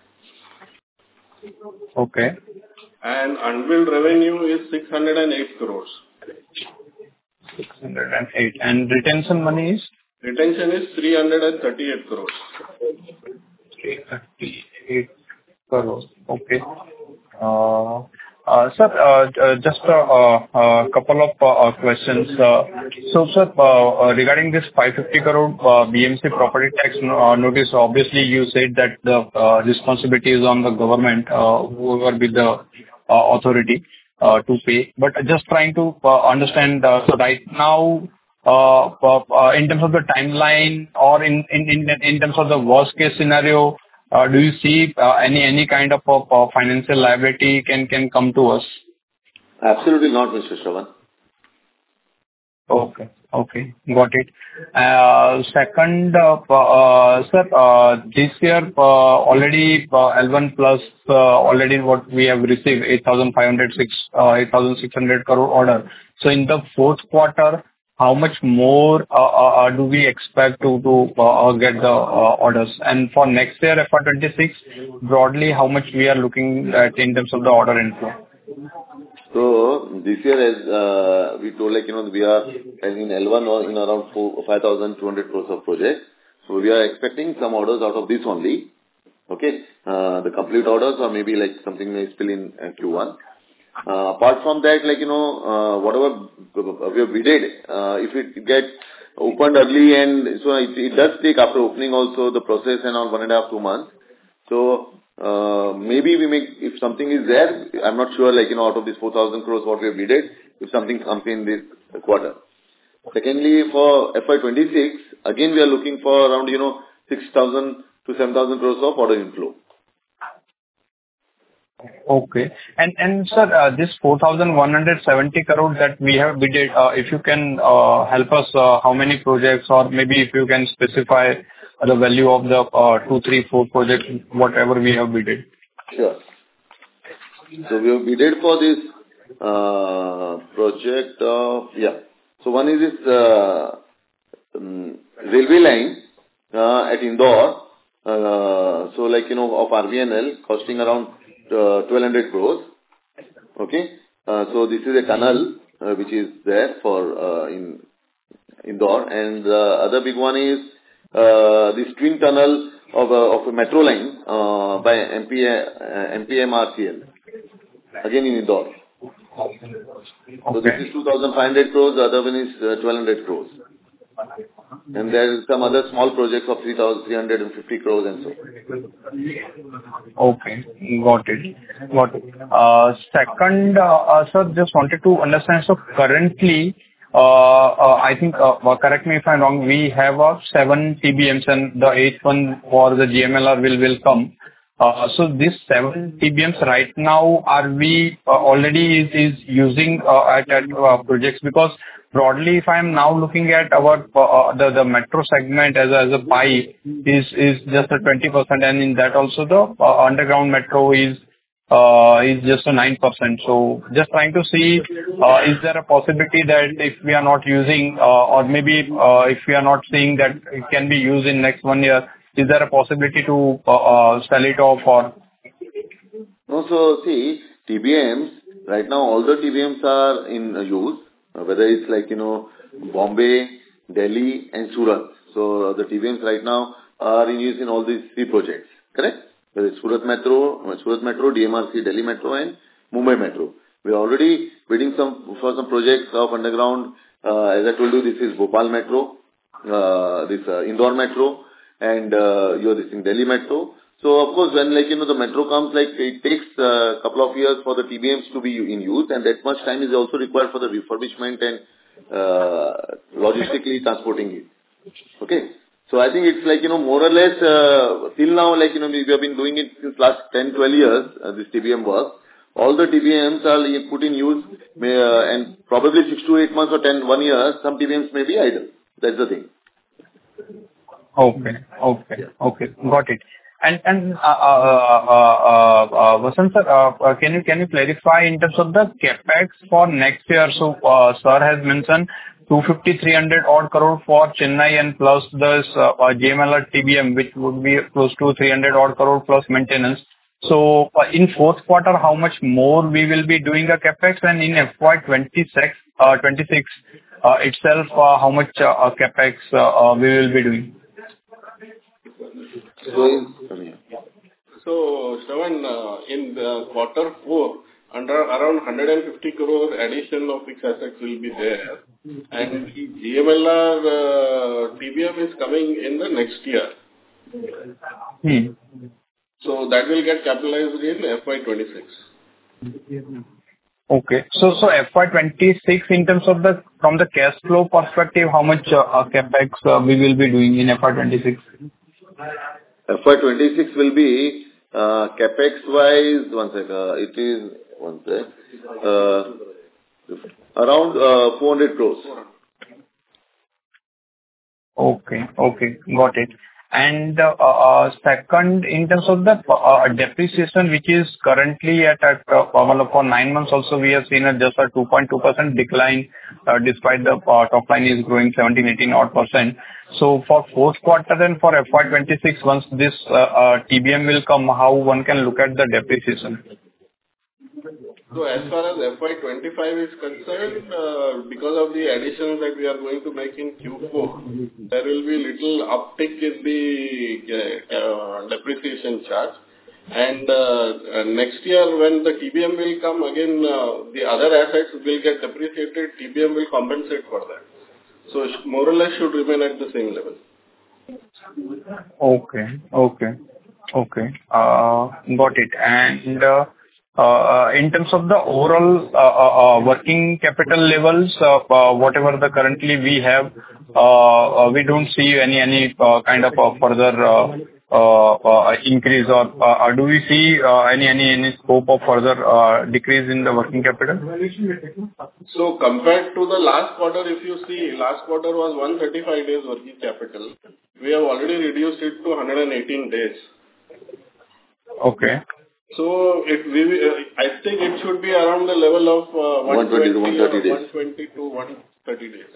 Okay. And unbilled revenue is six hundred eight crores. six hundred eight. And retention money is? Retention is three hundred thirty-eight crores. three hundred thirty-eight crores. Okay. Uh, Uh, Sir, uh, uh, just a uh, uh, couple of uh, questions. Uh, So, sir, uh, uh, regarding this five hundred fifty crore uh, B M C property tax uh, notice, obviously you said that the uh, responsibility is on the government, uh, whoever be the uh, authority uh, to pay. But just trying to uh, understand, uh, so right now, uh, uh, in terms of the timeline or in in in in terms of the worst case scenario, Uh, do you see uh, any any kind of uh, financial liability can can come to us? Absolutely not, Mister Shravan. Okay. Okay. Got it. Uh, Second, uh, uh, sir, uh, this year uh, already uh, L one plus uh, already what we have received eight thousand five hundred six, uh, eight thousand six hundred crore order. So in the fourth quarter, how much more uh, uh, do we expect to to uh, get the uh, orders? And for next year, F Y twenty-six, broadly, how much we are looking at in terms of the order inflow? So this year, as uh, we told, like, you know, we are in L one or in around five thousand two hundred crores of projects. So we are expecting some orders out of this only. Okay. Uh, the complete orders or maybe like something may spill in uh, Q one. Uh, apart from that, like, you know, uh, whatever we have bidded, uh, if it gets opened early and so it, it does take after opening also the process and all one and a half, two months. So, uh, maybe we make, if something is there, I'm not sure, like, you know, out of this four thousand crores what we have bidded, if something comes in this quarter. Secondly, for F Y twenty-six, again we are looking for around, you know, six thousand to seven thousand crores of order inflow. Okay. And, and sir, uh, this four thousand one hundred seventy crore that we have bidded, uh, if you can uh, help us, uh, how many projects, or maybe if you can specify the value of the uh, two, three, four projects, whatever we have bidded. Sure. So we have bidded for this uh, project of, yeah. So one is this uh, um, railway line uh, at Indore. Uh, so like, you know, of R V N L costing around Uh, twelve hundred crores. Okay. Uh, so this is a tunnel uh, which is there for uh, in Indore, and the other big one is uh, this twin tunnel of a, of a metro line uh, by M P A, uh, M P M R C L again in Indore. Okay. So this is two thousand five hundred crores. The other one is uh, twelve hundred crores. And there is some other small projects of three thousand three hundred fifty crores and so. Okay, got it. Got it. Uh, second, uh, uh, sir, just wanted to understand, so currently, uh, uh, I think, uh, correct me if I'm wrong, we have uh, seven T B Ms and the eighth one for the G M L R will, will come. Uh, so these seven T B Ms right now, are we uh, already is, is using uh, at, at uh, projects? Because broadly, if I am now looking at our uh, the the metro segment as a, as a pie is is just a twenty percent, and in that also the uh, underground metro is uh, is just a nine percent. So just trying to see, uh, is there a possibility that if we are not using uh, or maybe uh, if we are not seeing that it can be used in next one year, is there a possibility to uh, uh, sell it off or? No, so see, T B Ms right now all the T B Ms are in uh, use. Uh, whether it's like, you know, Bombay, Delhi, and Surat. So the T B Ms right now are in use in all these three projects, correct? Whether it's Surat Metro, Surat Metro, D M R C, Delhi Metro, and Mumbai Metro. We are already bidding some for some projects of underground. Uh, as I told you, this is Bhopal Metro, uh, this uh, Indore Metro, and uh, you're this in Delhi Metro. So of course, when like you know the metro comes, like it takes a couple of years for the T B Ms to be in use, and that much time is also required for the refurbishment and uh, logistically transporting it. Okay. So I think it's like, you know, more or less, uh, till now, like, you know, we have been doing it since last ten, twelve years, uh, this T B M work. All the T B Ms are put in use, may, uh, and probably six to eight months or ten, one year, some T B Ms may be idle. That's the thing. Okay, okay, okay, got it. And, and, uh, uh, uh, uh, Vasant sir, uh, uh, can you, can you clarify in terms of the CapEx for next year? So, uh, sir has mentioned two fifty, three hundred odd crore for Chennai and plus this uh, uh, J M L R T B M, which would be close to three hundred odd crore plus maintenance. So uh, in fourth quarter, how much more we will be doing a CapEx, and in F Y twenty-six, uh, twenty-six uh, itself, uh, how much uh, CapEx uh, uh, we will be doing? So, so Shravan, uh, in the quarter four, under around one hundred fifty crore addition of fixed assets will be there. And G M L R uh, T B M is coming in the next year. Hmm. So that will get capitalized in F Y twenty-six. Okay. So, so F Y twenty-six in terms of the, from the cash flow perspective, how much uh, uh, CapEx uh, we will be doing in F Y twenty-six? F Y twenty-six will be, uh, CapEx wise, one sec, uh, it is, one sec, uh, around, uh, four hundred crores. Okay, okay, got it. And uh, uh, second, in terms of the uh, depreciation, which is currently at, at uh, for nine months also, we have seen a just a two point two percent decline, uh, despite the uh, top line is growing seventeen, eighteen odd percent. So for fourth quarter and for F Y twenty-six, once this uh, uh, T B M will come, how one can look at the depreciation? So as far as F Y twenty-five is concerned, uh, because of the additions that we are going to make in Q four, there will be little uptick in the uh, uh, depreciation charge. And uh, uh, next year when the T B M will come, again uh, the other assets will get depreciated, T B M will compensate for that. So more or less should remain at the same level. Okay, okay, okay. Uh, got it. And uh, Uh, in terms of the overall uh, uh, uh, working capital levels, uh, uh, whatever the currently we have, uh, uh, we don't see any any uh, kind of uh, further uh, uh, uh, increase, or uh, do we see uh, any any any scope of further uh, decrease in the working capital? So compared to the last quarter, if you see, last quarter was one hundred thirty-five days working capital. We have already reduced it to one hundred eighteen days. Okay. So it we uh, I think it should be around the level of uh, one twenty to one thirty days. one twenty to one thirty days.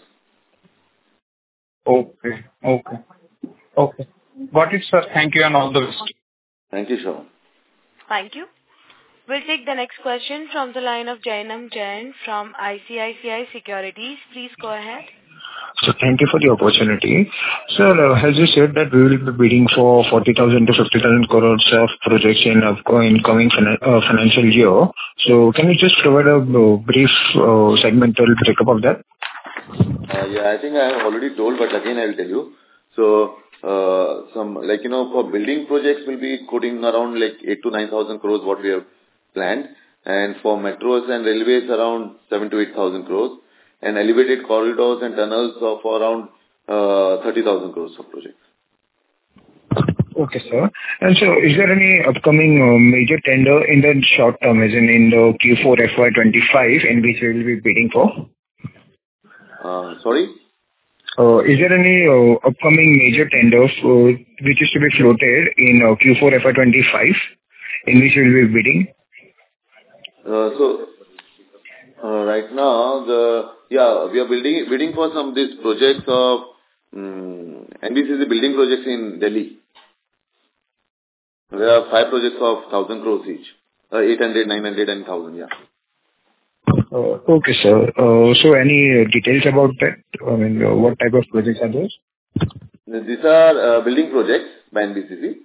Okay. Okay. Okay. Got it, sir. Thank you and all the best. Thank you, Shravan. Thank you. We'll take the next question from the line of Jainam Jain from I C I C I Securities. Please go ahead. So thank you for the opportunity. Sir, uh, as you said that we will be bidding for forty thousand to fifty thousand crores of projects in in coming fina- uh, financial year. So can you just provide a uh, brief uh, segmental breakup of that? Uh, yeah, I think I have already told, but again I will tell you. So, uh, some, like, you know, for building projects will be quoting around like eight to nine thousand crores what we have planned. And for metros and railways around seven to eight thousand crores. And elevated corridors and tunnels of around uh, thirty thousand crores of projects. Okay, sir. And so is there any upcoming uh, major tender in the short term, as in in the Q four F Y twenty-five, in which we will be bidding for? Uh, sorry? Uh, is there any uh, upcoming major tenders uh, which is to be floated in uh, Q four F Y twenty-five, in which we will be bidding? Uh, so, uh, right now, the yeah, we are building bidding for some of these projects of um, N B C C building projects in Delhi. There are five projects of one thousand crores each. Uh, eight hundred, nine hundred and one thousand, yeah. Uh, Okay, sir. Uh, So any details about that? I mean, uh, what type of projects are those? These are uh, building projects by N B C C.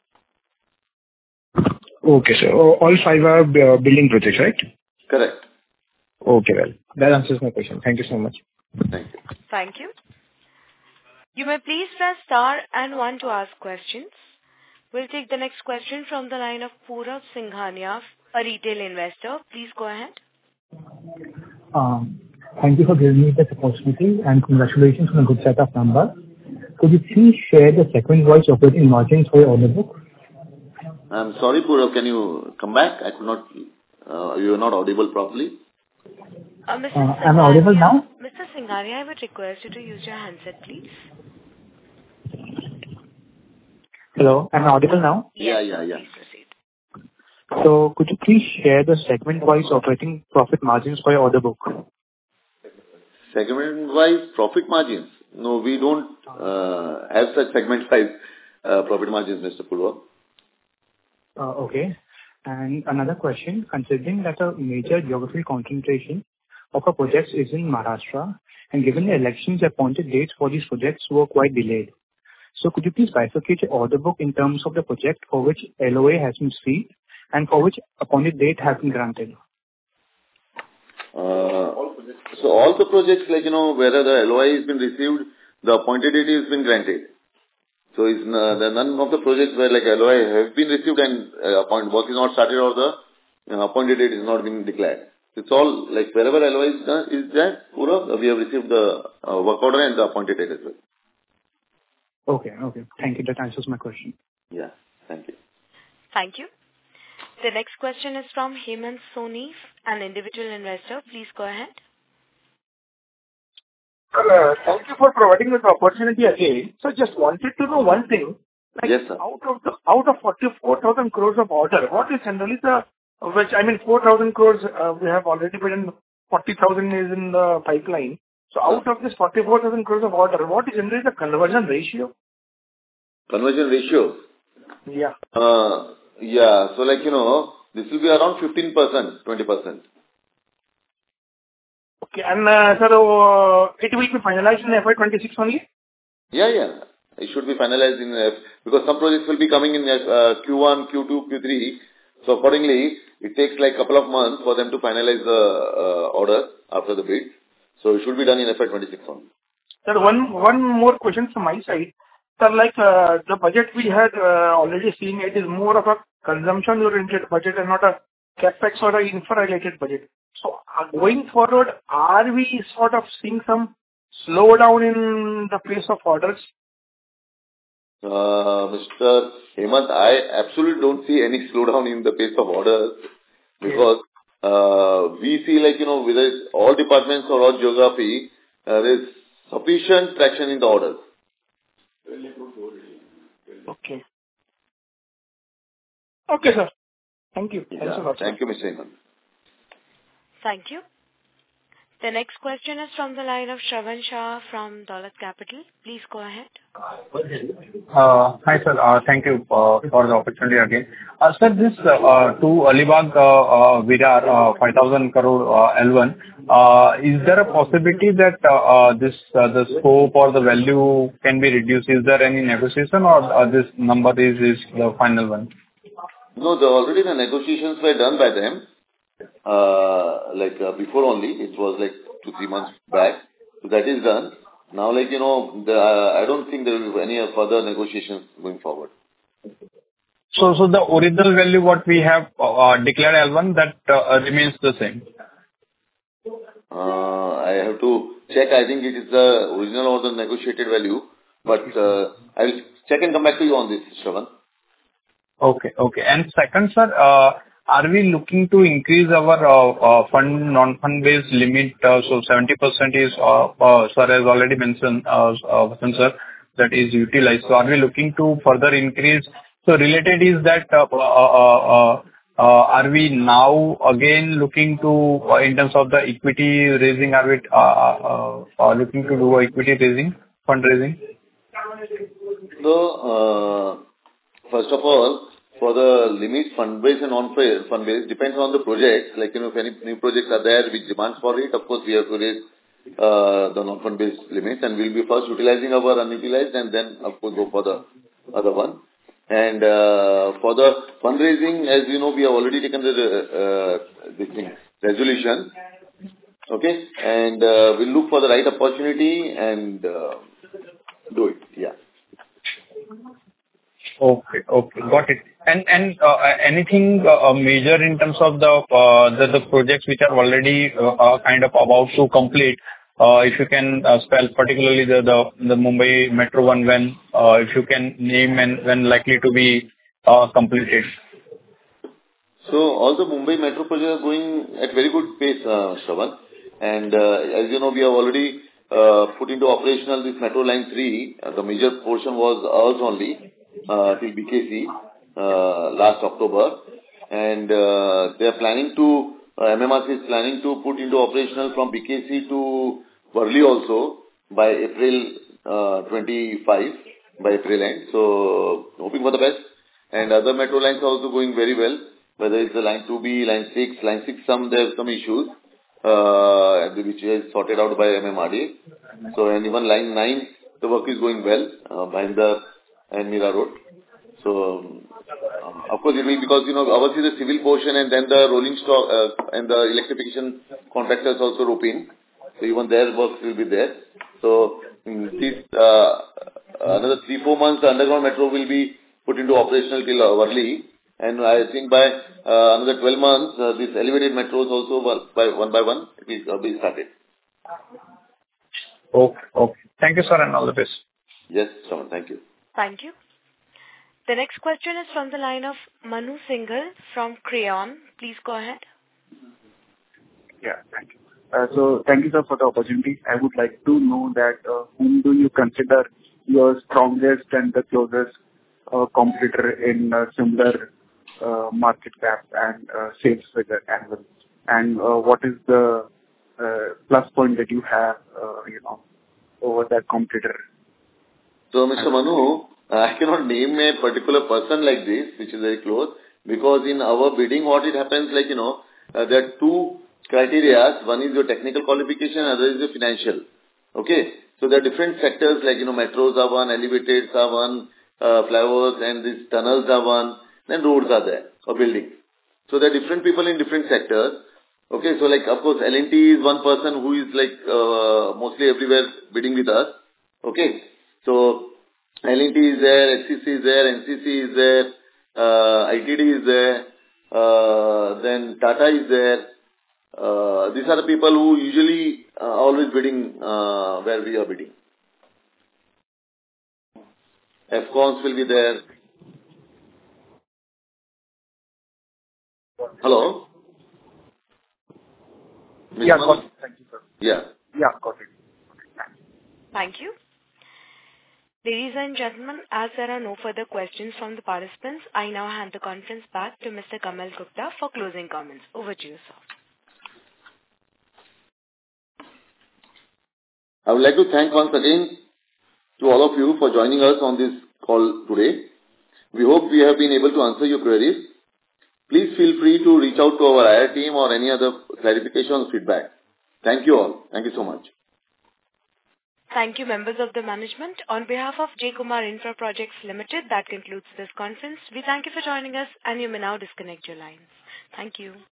Okay, sir. Oh, all five are uh, building projects, right? Correct. Okay, well, that answers my question. Thank you so much. Thank you. Thank you. You may please press star and one to ask questions. We'll take the next question from the line of Purav Singhania, a retail investor. Please go ahead. Um, Thank you for giving me this opportunity, and congratulations on a good set of numbers. Could you please share the segment-wise operating margins for your order book? I'm sorry, Purav, can you come back? I could not, uh, you are not audible properly. Uh, Mister Uh, Am I audible now? Mister Singhania, I would request you to use your handset, please. Hello, am I audible now? Yeah, yeah, yeah. Please proceed. So could you please share the segment-wise operating profit margins for your order book? Segment-wise profit margins? No, we don't uh, have such segment-wise uh, profit margins, Mister Purav. Uh, Okay. And another question, considering that a major geographical concentration of our projects is in Maharashtra, and given the elections, appointed dates for these projects were quite delayed. So could you please bifurcate your order book in terms of the project for which L O A has been received and for which appointed date has been granted? Uh, so all the projects, like, you know, whether the L O I has been received, the appointed date has been granted. So it's, uh, the, none of the projects where like L O I has been received and uh, appointed work is not started or the uh, appointed date is not been declared. It's all like wherever L O I is done, is there, Purav, we have received the uh, work order and the appointed date as well. Okay, okay. Thank you. That answers my question. Yeah, thank you. Thank you. The next question is from Hemant Soni, an individual investor. Please go ahead. Uh, Thank you for providing me the opportunity again. So just wanted to know one thing. Like, Yes, sir. out of the, out of forty-four thousand crores of order, what is generally the, which, I mean, four thousand crores, uh, we have already put in, forty thousand is in the pipeline. So out of this forty-four thousand crores of order, what is generally the conversion ratio? Conversion ratio? Yeah. Uh, yeah, so like, you know, this will be around fifteen percent, twenty percent. Okay. And, uh, sir, uh, it will be finalized in F Y twenty-six only? Yeah, yeah. It should be finalized in, uh, because some projects will be coming in uh, Q one, Q two, Q three. So accordingly, it takes like a couple of months for them to finalize the uh, order after the bid. So it should be done in F Y twenty-six only. Sir, one, one more question from my side. Sir, like, uh, the budget we had uh, already seen, it is more of a consumption-oriented budget and not a capex or a infra-related budget. So, uh, going forward, are we sort of seeing some slowdown in the pace of orders? Uh, Mister Hemant, I absolutely don't see any slowdown in the pace of orders because uh, we see like, you know, whether it's all departments or all geography, uh, there's sufficient traction in the orders. Okay. Okay, sir. Thank you. Thanks a Yeah. lot, sir. Thank you, Mister Hemant. Thank you. The next question is from the line of Shravan Shah from Dolat Capital. Please go ahead. Uh, Hi, sir. Uh, Thank you uh, for the opportunity again. Uh, Sir, this uh, uh, to Alibag uh, uh, Virar uh, five thousand crore uh, L one, uh, is there a possibility that uh, uh, this uh, the scope or the value can be reduced? Is there any negotiation or uh, this number is is the final one? No, the already the negotiations were done by them. Uh, like uh, before only, it was like two, three months back. So that is done. Now, like, you know, the, uh, I don't think there will be any further negotiations going forward. So, so the original value what we have uh, declared L one, that uh, remains the same? Uh, I have to check. I think it is the original or the negotiated value. But uh, I will check and come back to you on this, Shravan. Okay, okay. And second, sir, uh, are we looking to increase our uh, uh, fund, non-fund based limit? Uh, so seventy percent is, uh, uh, sir has already mentioned, uh, uh, sir, that is utilized. So are we looking to further increase? So related is that, uh, uh, uh, uh, are we now again looking to, uh, in terms of the equity raising, are we uh, uh, uh, looking to do equity raising, fundraising? So, uh, first of all, for the limits, fund-based and non-fund-based, depends on the project. Like, you know, if any new projects are there which demands for it, of course, we have to raise uh, the non-fund-based limits, and we'll be first utilizing our unutilized and then, of course, go for the other one. And uh, for the fundraising, as you know, we have already taken the uh, this thing, resolution. Okay? And uh, we'll look for the right opportunity and uh, do it. Yeah. Okay. Okay. Got it. And and uh, anything uh, major in terms of the uh, the the projects which are already uh, uh, kind of about to complete, uh, if you can uh, spell particularly the the the Mumbai Metro one, when uh, if you can name and when likely to be uh, completed. So all the Mumbai Metro projects are going at very good pace, uh, Shravan. And uh, as you know, we have already uh, put into operational this Metro Line three. Uh, the major portion was ours only uh, till B K C uh, last October. And uh, they are planning to, uh, M M R C is planning to put into operational from B K C to Worli also by April uh, twenty-five, by April end. So hoping for the best. And other metro lines are also going very well, whether it's the line two B, line six, line six, some there are some issues, uh, which is sorted out by M M R D A. So, and even line nine, the work is going well, uh, Bhayandar and Mira Road. So, um, of course, it will, because, you know, ours is the civil portion and then the rolling stock, uh, and the electrification contractors also rope in. So, even their work will be there. So, in this, uh, another three, four months, the underground metro will be put into operational till uh, Worli. And I think by uh, another twelve months, uh, this elevated metros also one by one, by one it will uh, be started. Okay. Okay. Thank you, sir, and all the best. Yes, Shravan. Thank you. Thank you. The next question is from the line of Manu Singhal from Crayon. Please go ahead. Yeah, thank you. Uh, so, thank you, sir, for the opportunity. I would like to know that uh, whom do you consider your strongest and the closest uh, competitor in uh, similar uh, market cap and uh, sales figure annual? And uh, what is the uh, plus point that you have, uh, you know, over that competitor? So, Mister Manu, I cannot name a particular person like this, which is very close, because in our bidding, what it happens, like, you know, uh, there are two criteria. One is your technical qualification, other is your financial. Okay? So, there are different sectors, like, you know, metros are one, elevateds are one, uh, flyovers and these tunnels are one, then roads are there, or buildings. So, there are different people in different sectors. Okay? So, like, of course, L and T is one person who is, like, uh, mostly everywhere bidding with us. Okay? So, L and T is there, H C C is there, N C C is there, uh, I T D is there, uh, then Tata is there. Uh, these are the people who usually uh, always bidding uh, where we are bidding. F CONs will be there. Hello? Yeah, got it. Thank you, sir. Yeah. Yeah, got it. Thank you. Ladies and gentlemen, as there are no further questions from the participants, I now hand the conference back to Mister Kamal Gupta for closing comments. Over to you, sir. I would like to thank once again to all of you for joining us on this call today. We hope we have been able to answer your queries. Please feel free to reach out to our I R team or any other clarification or feedback. Thank you all. Thank you so much. Thank you, members of the management. On behalf of J. Kumar Infra Projects Limited, that concludes this conference. We thank you for joining us, and you may now disconnect your lines. Thank you.